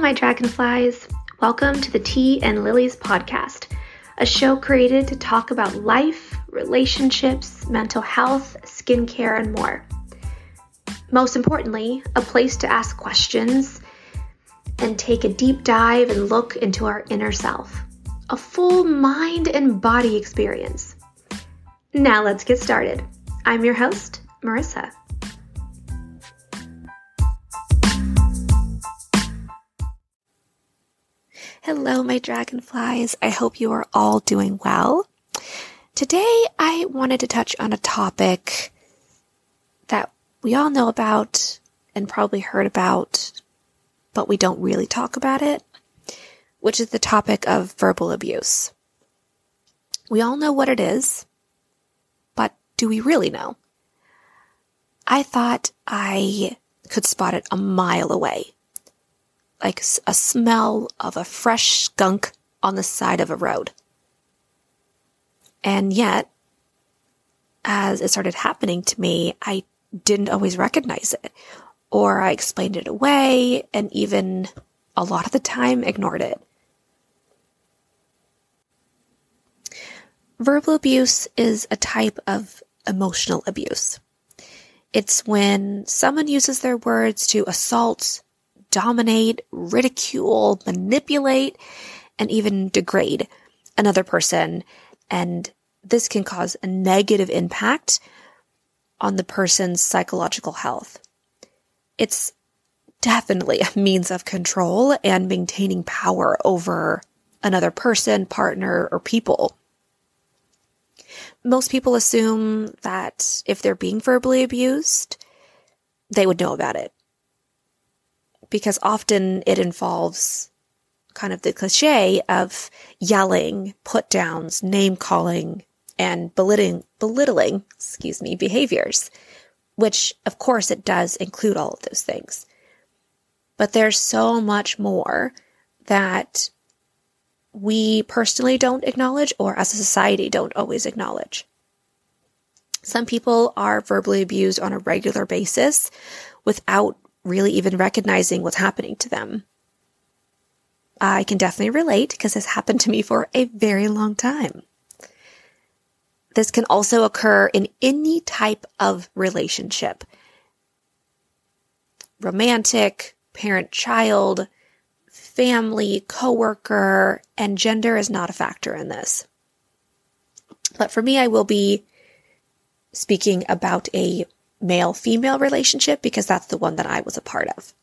my dragonflies. Welcome to the Tea and Lilies podcast, a show created to talk about life, relationships, mental health, skincare, and more. Most importantly, a place to ask questions and take a deep dive and look into our inner self. A full mind and body experience. Now let's get started. I'm your host, Marissa. Hello, my dragonflies. I hope you are all doing well. Today, I wanted to touch on a topic that we all know about and probably heard about, but we don't really talk about it, which is the topic of verbal abuse. We all know what it is, but do we really know? I thought I could spot it a mile away. Like a smell of a fresh skunk on the side of a road. And yet, as it started happening to me, I didn't always recognize it, or I explained it away, and even a lot of the time ignored it. Verbal abuse is a type of emotional abuse. It's when someone uses their words to assault, dominate, ridicule, manipulate, and even degrade another person. And this can cause a negative impact on the person's psychological health. It's definitely a means of control and maintaining power over another person, partner, or people. Most people assume that if they're being verbally abused, they would know about it. Because often it involves kind of the cliche of yelling, put-downs, name-calling, and belittling behaviors, which, of course, it does include all of those things. But there's so much more that we personally don't acknowledge, or as a society don't always acknowledge. Some people are verbally abused on a regular basis without really even recognizing what's happening to them. I can definitely relate because this happened to me for a very long time. This can also occur in any type of relationship. Romantic, parent-child, family, coworker, and gender is not a factor in this. But for me, I will be speaking about a male-female relationship because that's the one that I was a part of.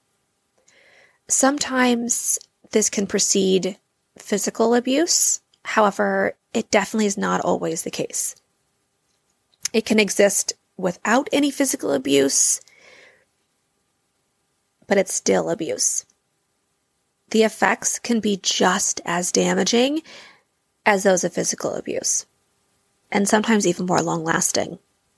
Sometimes this can precede physical abuse. However, it definitely is not always the case. It can exist without any physical abuse, but it's still abuse. The effects can be just as damaging as those of physical abuse, and sometimes even more long-lasting.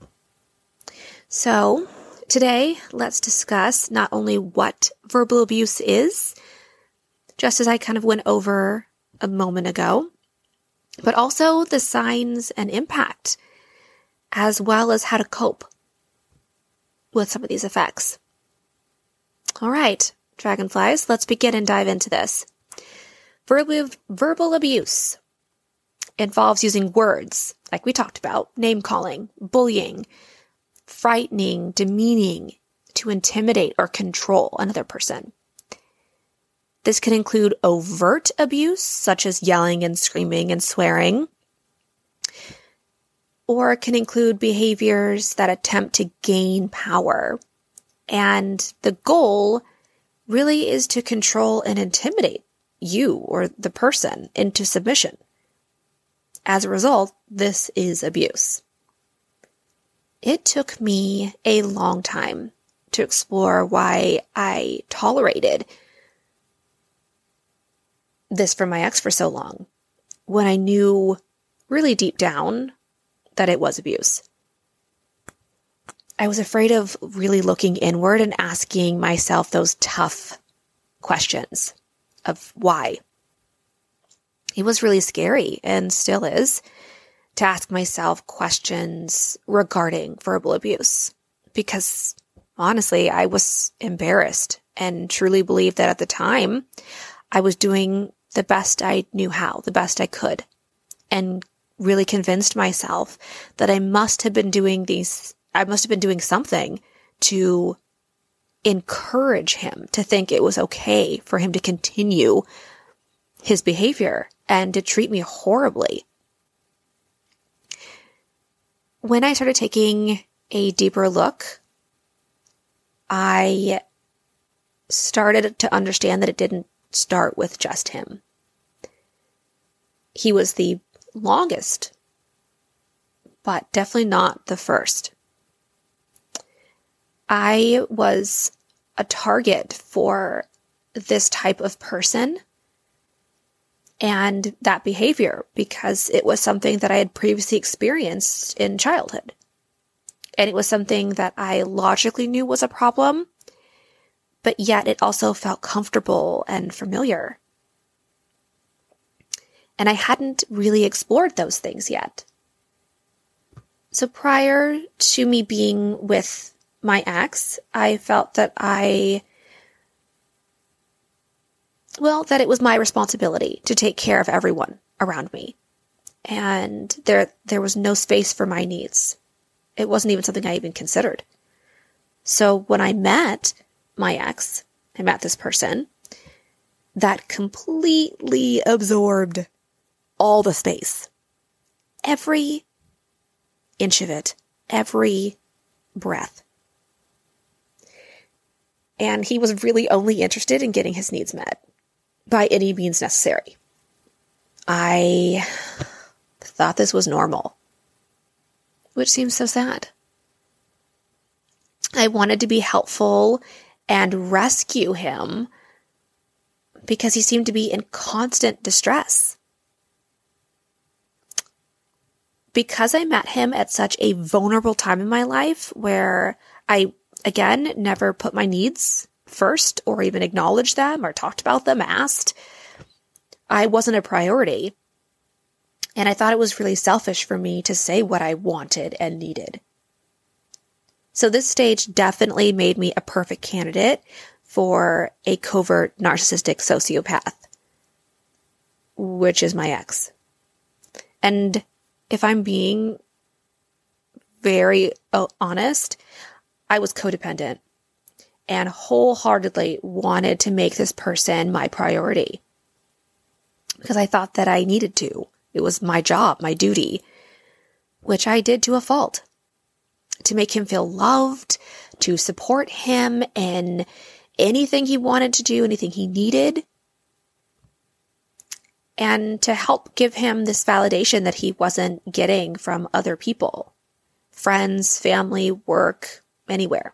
So, today, let's discuss not only what verbal abuse is, just as I kind of went over a moment ago, but also the signs and impact, as well as how to cope with some of these effects. All right, dragonflies, let's begin and dive into this. Verbal abuse involves using words, like we talked about, name-calling, bullying, frightening, demeaning, to intimidate or control another person. This can include overt abuse, such as yelling and screaming and swearing, or it can include behaviors that attempt to gain power. And the goal really is to control and intimidate you or the person into submission. As a result, this is abuse. It took me a long time to explore why I tolerated this from my ex for so long, when I knew really deep down that it was abuse. I was afraid of really looking inward and asking myself those tough questions of why. It was really scary, and still is, to ask myself questions regarding verbal abuse, because honestly, I was embarrassed and truly believe that at the time I was doing the best I knew how, the best I could, and really convinced myself that I must have been doing something to encourage him to think it was okay for him to continue his behavior and to treat me horribly. When I started taking a deeper look, I started to understand that it didn't start with just him. He was the longest, but definitely not the first. I was a target for this type of person and that behavior because it was something that I had previously experienced in childhood. And it was something that I logically knew was a problem, but yet it also felt comfortable and familiar. And I hadn't really explored those things yet. So prior to me being with my ex, I felt that that it was my responsibility to take care of everyone around me. And there was no space for my needs. It wasn't even something I even considered. So when I met my ex, I met this person that completely absorbed all the space. Every inch of it, every breath. And he was really only interested in getting his needs met by any means necessary. I thought this was normal, which seems so sad. I wanted to be helpful and rescue him because he seemed to be in constant distress. Because I met him at such a vulnerable time in my life where I, again, never put my needs first or even acknowledged them or talked about them, asked, I wasn't a priority. And I thought it was really selfish for me to say what I wanted and needed. So this stage definitely made me a perfect candidate for a covert narcissistic sociopath, which is my ex. And if I'm being very honest, I was codependent and wholeheartedly wanted to make this person my priority because I thought that I needed to. It was my job, my duty, which I did to a fault, to make him feel loved, to support him in anything he wanted to do, anything he needed, and to help give him this validation that he wasn't getting from other people, friends, family, work, anywhere.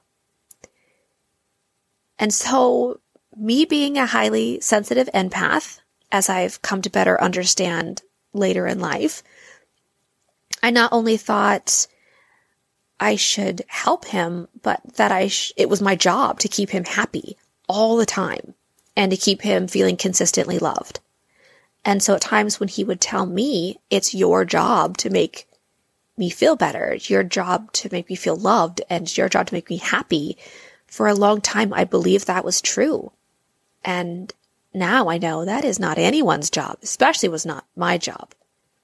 And so me being a highly sensitive empath, as I've come to better understand later in life, I not only thought I should help him, but that it was my job to keep him happy all the time and to keep him feeling consistently loved. And so at times when he would tell me, it's your job to make me feel better, it's your job to make me feel loved, and it's your job to make me happy, for a long time I believed that was true. And now I know that is not anyone's job, especially was not my job.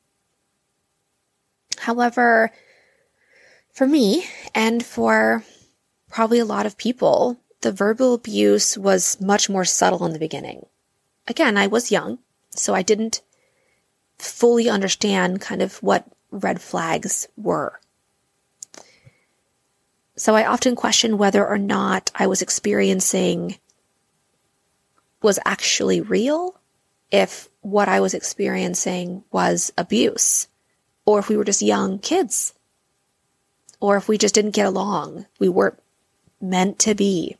However, for me, and for probably a lot of people, the verbal abuse was much more subtle in the beginning. Again, I was young, so I didn't fully understand kind of what red flags were. So I often question whether or not I was experiencing was actually real, if what I was experiencing was abuse, or if we were just young kids, or if we just didn't get along, we weren't meant to be.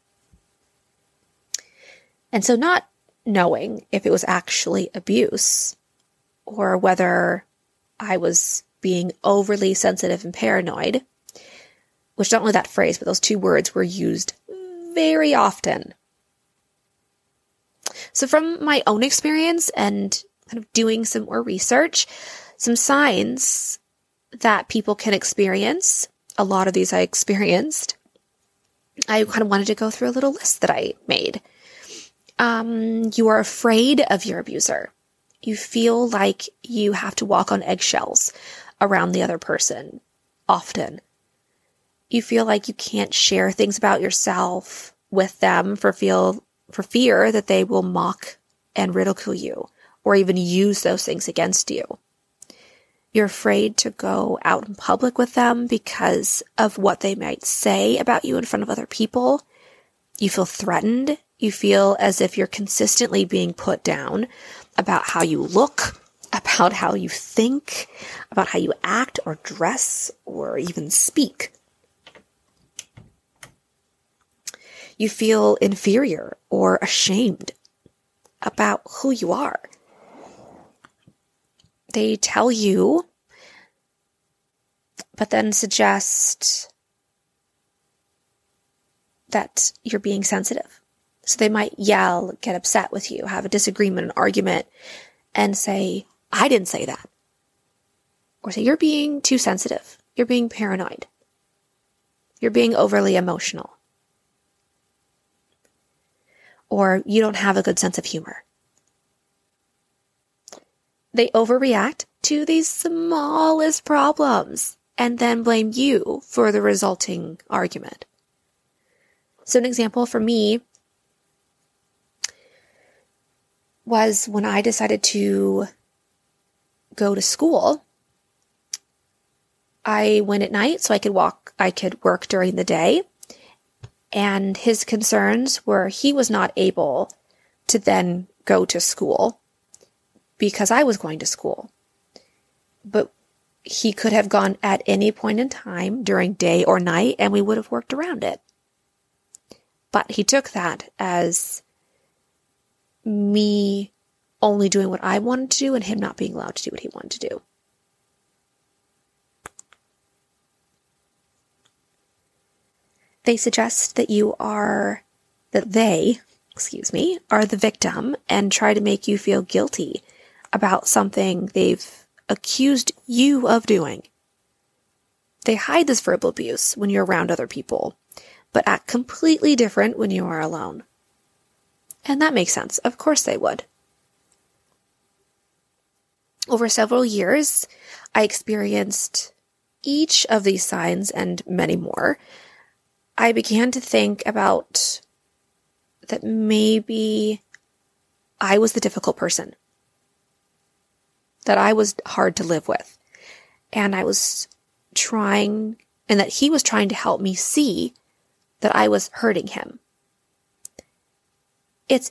And so not knowing if it was actually abuse, or whether I was being overly sensitive and paranoid, which don't know that phrase, but those two words were used very often. So from my own experience and kind of doing some more research, some signs that people can experience, a lot of these I experienced, I kind of wanted to go through a little list that I made. You are afraid of your abuser. You feel like you have to walk on eggshells around the other person often. You feel like you can't share things about yourself with them for fear that they will mock and ridicule you or even use those things against you. You're afraid to go out in public with them because of what they might say about you in front of other people. You feel threatened. You feel as if you're consistently being put down about how you look, about how you think, about how you act or dress or even speak. You feel inferior or ashamed about who you are. They tell you, but then suggest that you're being sensitive. So they might yell, get upset with you, have a disagreement, an argument, and say, I didn't say that. Or say, you're being too sensitive. You're being paranoid. You're being overly emotional. Or you don't have a good sense of humor. They overreact to the smallest problems and then blame you for the resulting argument. So an example for me was when I decided to go to school. I went at night so I could work during the day. And his concerns were he was not able to then go to school because I was going to school. But he could have gone at any point in time during day or night, and we would have worked around it. But he took that as me only doing what I wanted to do and him not being allowed to do what he wanted to do. They suggest that they are the victim and try to make you feel guilty about something they've accused you of doing. They hide this verbal abuse when you're around other people, but act completely different when you are alone. And that makes sense. Of course they would. Over several years, I experienced each of these signs and many more. I began to think about that maybe I was the difficult person, that I was hard to live with, and that he was trying to help me see that I was hurting him. It's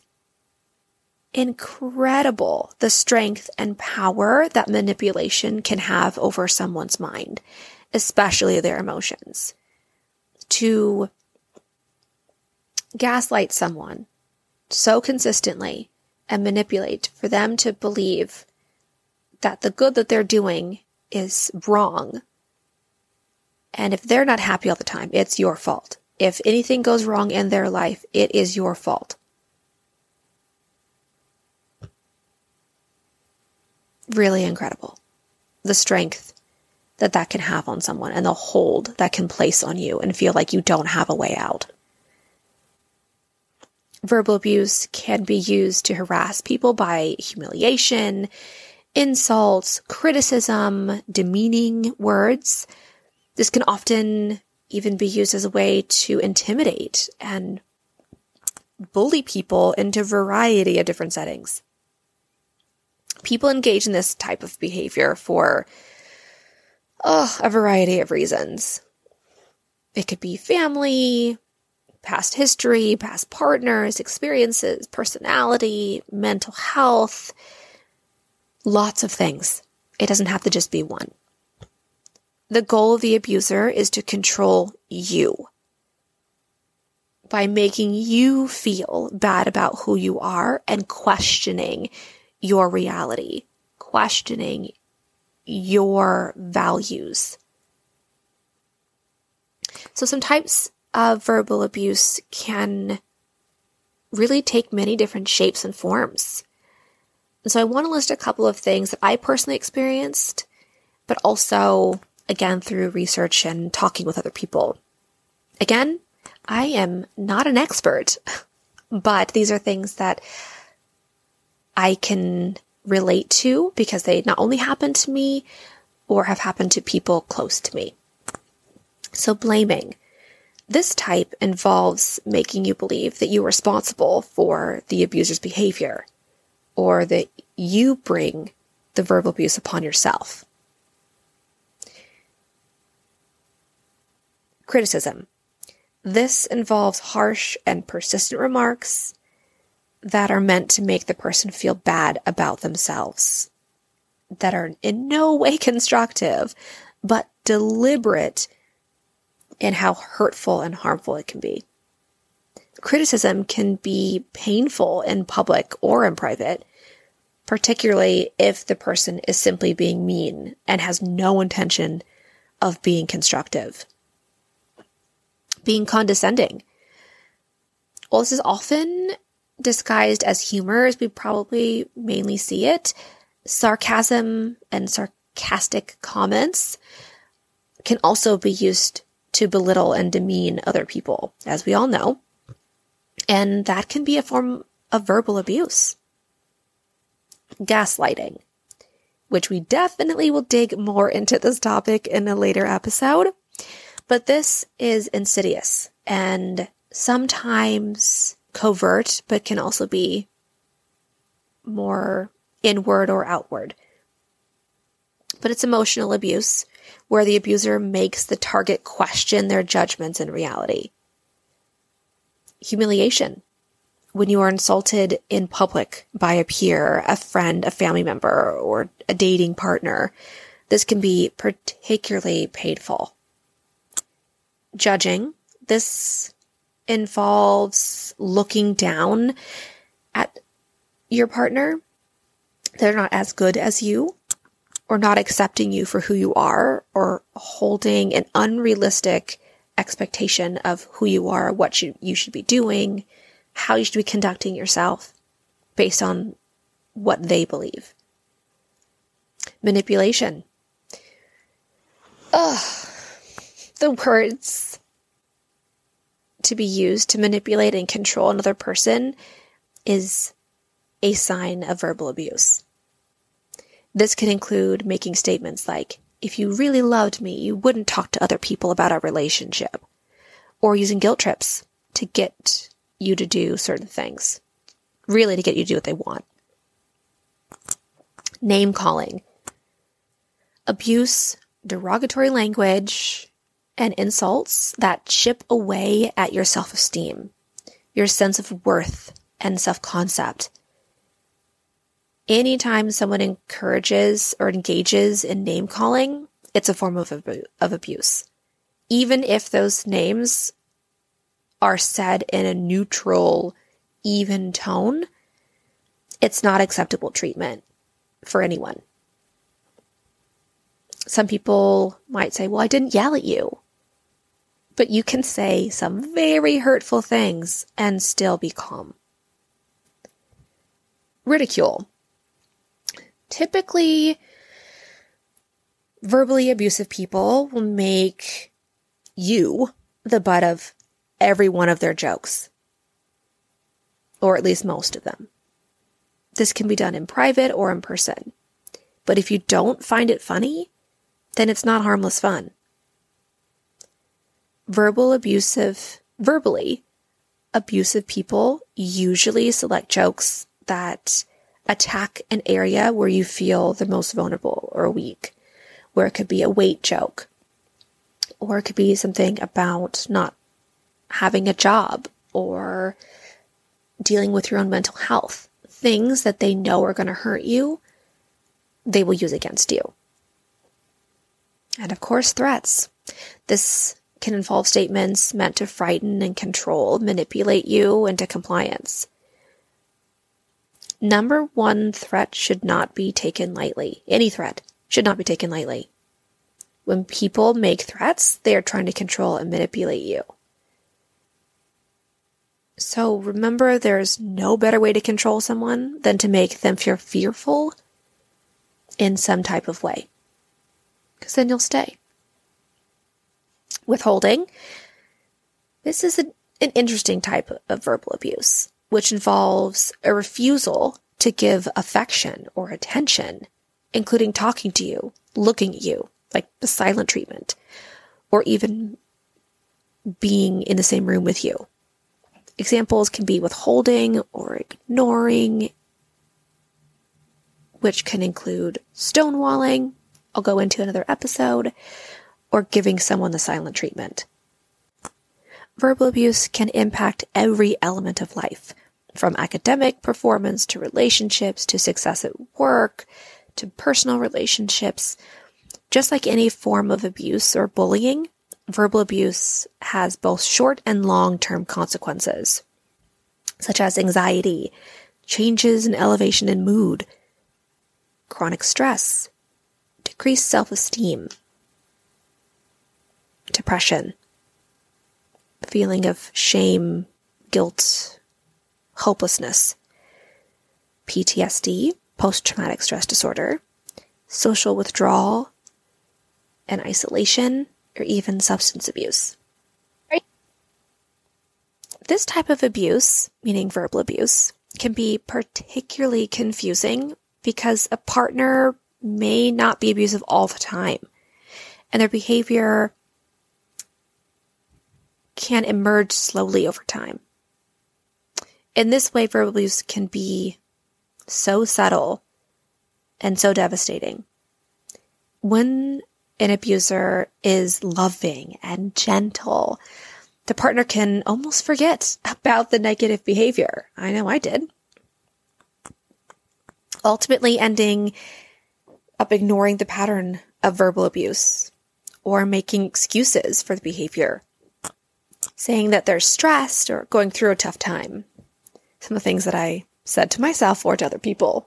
incredible the strength and power that manipulation can have over someone's mind, especially their emotions. To gaslight someone so consistently and manipulate for them to believe that the good that they're doing is wrong. And if they're not happy all the time, it's your fault. If anything goes wrong in their life, it is your fault. Really incredible. The strength that can have on someone and the hold that can place on you and feel like you don't have a way out. Verbal abuse can be used to harass people by humiliation, insults, criticism, demeaning words. This can often even be used as a way to intimidate and bully people into a variety of different settings. People engage in this type of behavior for a variety of reasons. It could be family, past history, past partners, experiences, personality, mental health, lots of things. It doesn't have to just be one. The goal of the abuser is to control you by making you feel bad about who you are and questioning your reality, questioning your values. So some types of verbal abuse can really take many different shapes and forms. And so I want to list a couple of things that I personally experienced, but also, again, through research and talking with other people. Again, I am not an expert, but these are things that I can relate to because they not only happen to me or have happened to people close to me. So blaming. This type involves making you believe that you're responsible for the abuser's behavior or that you bring the verbal abuse upon yourself. Criticism. This involves harsh and persistent remarks that are meant to make the person feel bad about themselves, that are in no way constructive, but deliberate in how hurtful and harmful it can be. Criticism can be painful in public or in private, particularly if the person is simply being mean and has no intention of being constructive. Being condescending. Well, this is often disguised as humor, as we probably mainly see it. Sarcasm and sarcastic comments can also be used to belittle and demean other people, as we all know. And that can be a form of verbal abuse. Gaslighting, which we definitely will dig more into this topic in a later episode. But this is insidious and sometimes covert, but can also be more inward or outward. But it's emotional abuse, where the abuser makes the target question their judgments and reality. Humiliation. When you are insulted in public by a peer, a friend, a family member, or a dating partner, this can be particularly painful. Judging. This involves looking down at your partner. They're not as good as you, or not accepting you for who you are, or holding an unrealistic expectation of who you are, what you should be doing, how you should be conducting yourself based on what they believe. Manipulation. The words to be used to manipulate and control another person is a sign of verbal abuse. This can include making statements like, if you really loved me, you wouldn't talk to other people about our relationship. Or using guilt trips to get you to do certain things. Really to get you to do what they want. Name calling. Abuse, derogatory language, and insults that chip away at your self-esteem, your sense of worth, and self-concept. Anytime someone encourages or engages in name calling, it's a form of abuse. Even if those names are said in a neutral, even tone, it's not acceptable treatment for anyone. Some people might say, well, I didn't yell at you. But you can say some very hurtful things and still be calm. Ridicule. Typically, verbally abusive people will make you the butt of every one of their jokes. Or at least most of them. This can be done in private or in person. But if you don't find it funny, then it's not harmless fun. Verbally abusive people usually select jokes that attack an area where you feel the most vulnerable or weak, where it could be a weight joke, or it could be something about not having a job or dealing with your own mental health. Things that they know are going to hurt you, they will use against you. And of course, threats. This can involve statements meant to frighten and control, manipulate you into compliance. Number one threat should not be taken lightly. Any threat should not be taken lightly. When people make threats, they are trying to control and manipulate you. So remember, there's no better way to control someone than to make them feel fearful in some type of way. Because then you'll stay. Withholding. This is an interesting type of verbal abuse, which involves a refusal to give affection or attention, including talking to you, looking at you, like the silent treatment, or even being in the same room with you. Examples can be withholding or ignoring, which can include stonewalling, I'll go into another episode, or giving someone the silent treatment. Verbal abuse can impact every element of life, from academic performance to relationships to success at work to personal relationships. Just like any form of abuse or bullying, verbal abuse has both short and long-term consequences, such as anxiety, changes in elevation in mood, chronic stress, decreased self-esteem, depression, feeling of shame, guilt, hopelessness, PTSD, post-traumatic stress disorder, social withdrawal and isolation, or even substance abuse. Right. This type of abuse, meaning verbal abuse, can be particularly confusing because a partner may not be abusive all the time, and their behavior can emerge slowly over time. In this way, verbal abuse can be so subtle and so devastating. When an abuser is loving and gentle, the partner can almost forget about the negative behavior. I know I did. Ultimately ending up ignoring the pattern of verbal abuse or making excuses for the behavior, saying that they're stressed or going through a tough time. Some of the things that I said to myself or to other people.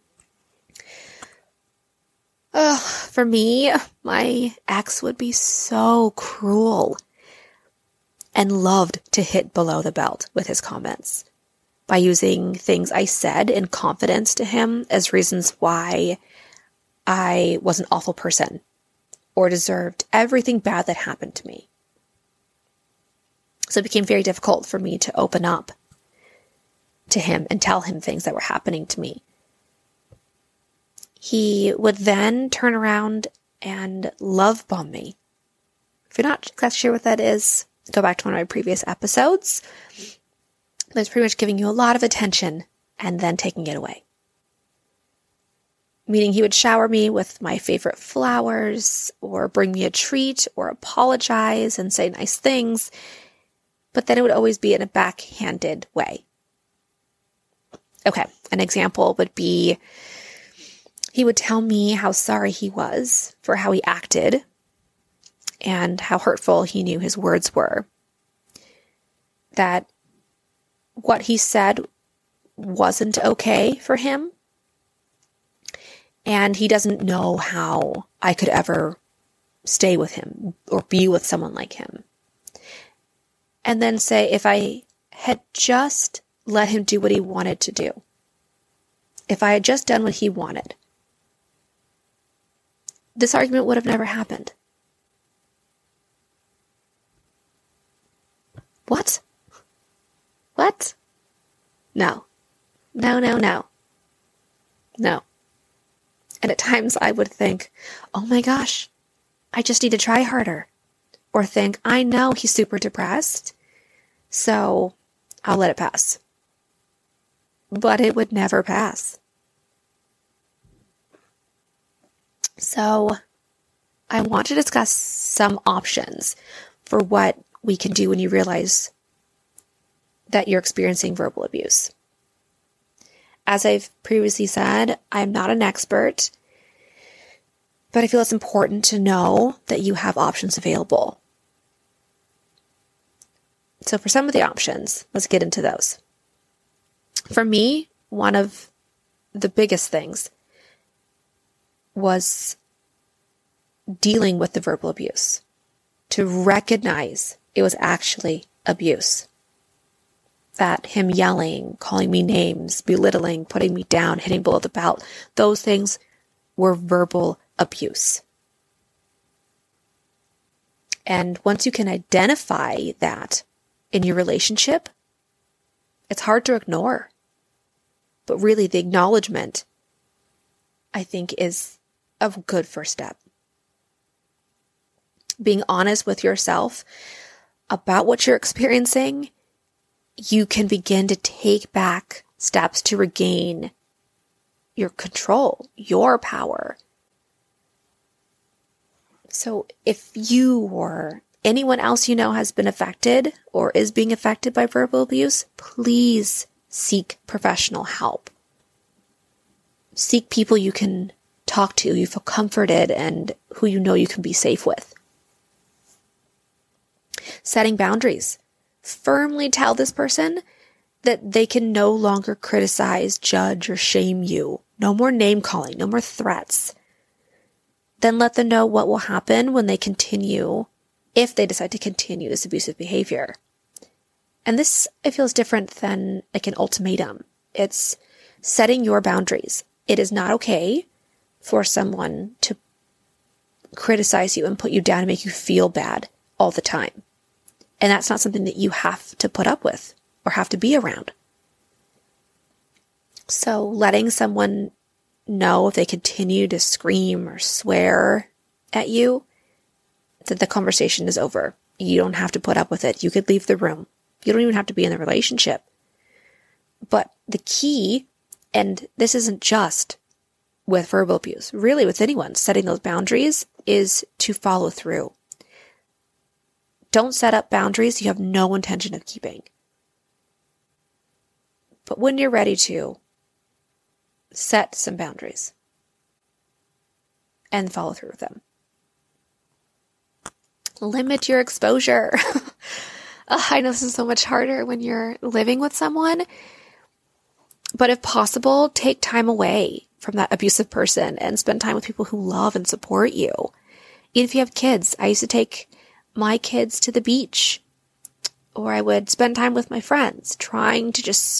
For me, my ex would be so cruel and loved to hit below the belt with his comments by using things I said in confidence to him as reasons why I was an awful person or deserved everything bad that happened to me. So it became very difficult for me to open up to him and tell him things that were happening to me. He would then turn around and love bomb me. If you're not exactly sure what that is, go back to one of my previous episodes. But it's pretty much giving you a lot of attention and then taking it away. Meaning he would shower me with my favorite flowers or bring me a treat or apologize and say nice things, but then it would always be in a backhanded way. Okay, an example would be he would tell me how sorry he was for how he acted and how hurtful he knew his words were. That what he said wasn't okay for him, and he doesn't know how I could ever stay with him or be with someone like him. And then say if I had just let him do what he wanted to do, if I had just done what he wanted, this argument would have never happened. What? What? No. No, no, no. No. And at times I would think, oh my gosh, I just need to try harder. Or think, I know he's super depressed, so I'll let it pass. But it would never pass. So I want to discuss some options for what we can do when you realize that you're experiencing verbal abuse. As I've previously said, I'm not an expert, but I feel it's important to know that you have options available. So for some of the options, let's get into those. For me, one of the biggest things was dealing with the verbal abuse, to recognize it was actually abuse. That him yelling, calling me names, belittling, putting me down, hitting below the belt, those things were verbal abuse. And once you can identify that, in your relationship, it's hard to ignore. But really, the acknowledgement, I think, is a good first step. Being honest with yourself about what you're experiencing, you can begin to take back steps to regain your control, your power. So if you or anyone else you know has been affected or is being affected by verbal abuse, please seek professional help. Seek people you can talk to, you feel comforted, and who you know you can be safe with. Setting boundaries. Firmly tell this person that they can no longer criticize, judge, or shame you. No more name calling, no more threats. Then let them know what will happen when they continue, if they decide to continue this abusive behavior. And this, I feel, is different than like an ultimatum. It's setting your boundaries. It is not okay for someone to criticize you and put you down and make you feel bad all the time. And that's not something that you have to put up with or have to be around. So letting someone know if they continue to scream or swear at you, that the conversation is over. You don't have to put up with it. You could leave the room. You don't even have to be in the relationship. But the key, and this isn't just with verbal abuse, really with anyone, setting those boundaries is to follow through. Don't set up boundaries you have no intention of keeping. But when you're ready to, set some boundaries and follow through with them. Limit your exposure. I know this is so much harder when you're living with someone, but if possible, take time away from that abusive person and spend time with people who love and support you. Even if you have kids, I used to take my kids to the beach, or I would spend time with my friends, trying to just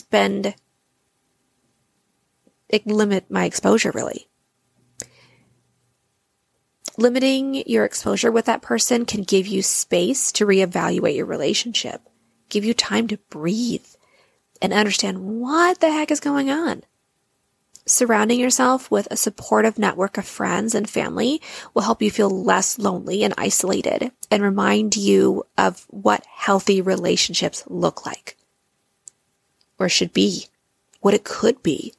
limit my exposure, really. Limiting your exposure with that person can give you space to reevaluate your relationship, give you time to breathe and understand what the heck is going on. Surrounding yourself with a supportive network of friends and family will help you feel less lonely and isolated and remind you of what healthy relationships look like, or should be, what it could be.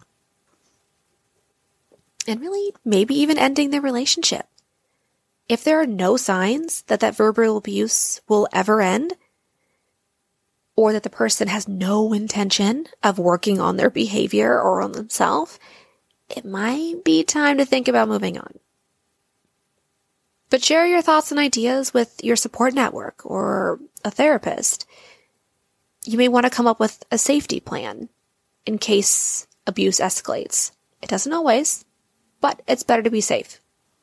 And really, maybe even ending the relationship. If there are no signs that verbal abuse will ever end, or that the person has no intention of working on their behavior or on themselves, it might be time to think about moving on. But share your thoughts and ideas with your support network or a therapist. You may want to come up with a safety plan in case abuse escalates. It doesn't always, but it's better to be safe.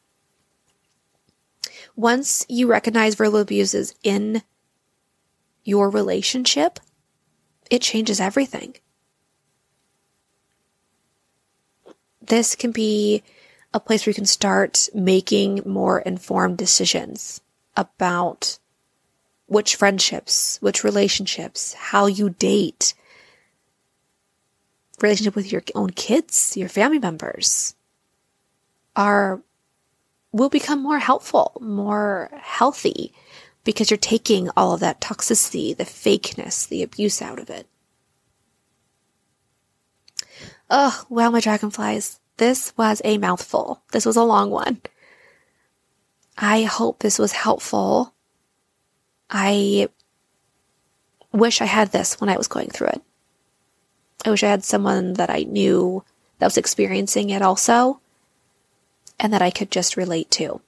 Once you recognize verbal abuse is in your relationship, it changes everything. This can be a place where you can start making more informed decisions about which friendships, which relationships, how you date, relationship with your own kids, your family members, will become more helpful, more healthy, because you're taking all of that toxicity, the fakeness, the abuse out of it. Oh, wow, my dragonflies. This was a mouthful. This was a long one. I hope this was helpful. I wish I had this when I was going through it. I wish I had someone that I knew that was experiencing it also, and that I could just relate to.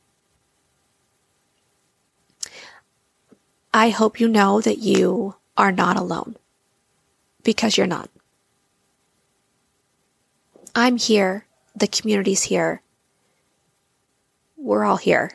I hope you know that you are not alone, because you're not. I'm here. The community's here. We're all here.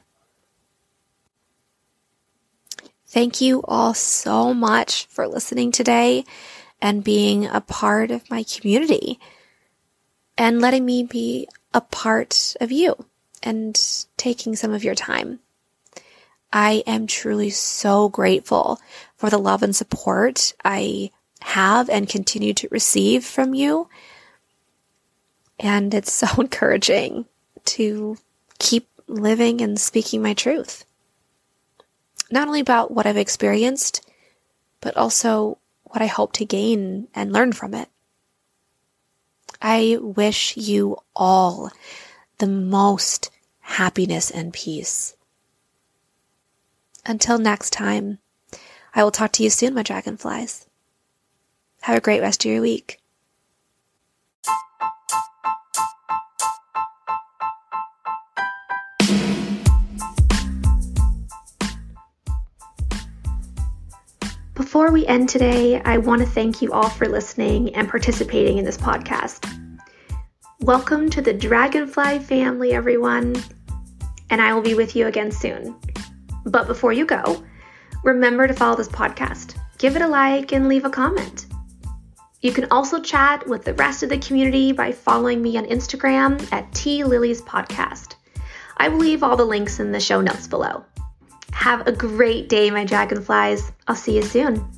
Thank you all so much for listening today and being a part of my community and letting me be a part of you and taking some of your time. I am truly so grateful for the love and support I have and continue to receive from you. And it's so encouraging to keep living and speaking my truth. Not only about what I've experienced, but also what I hope to gain and learn from it. I wish you all the most happiness and peace. Until next time, I will talk to you soon, my dragonflies. Have a great rest of your week. Before we end today, I want to thank you all for listening and participating in this podcast. Welcome to the Dragonfly family, everyone, and I will be with you again soon. But before you go, remember to follow this podcast, give it a like, and leave a comment. You can also chat with the rest of the community by following me on Instagram at @TLiliesPodcast. I will leave all the links in the show notes below. Have a great day, my dragonflies. I'll see you soon.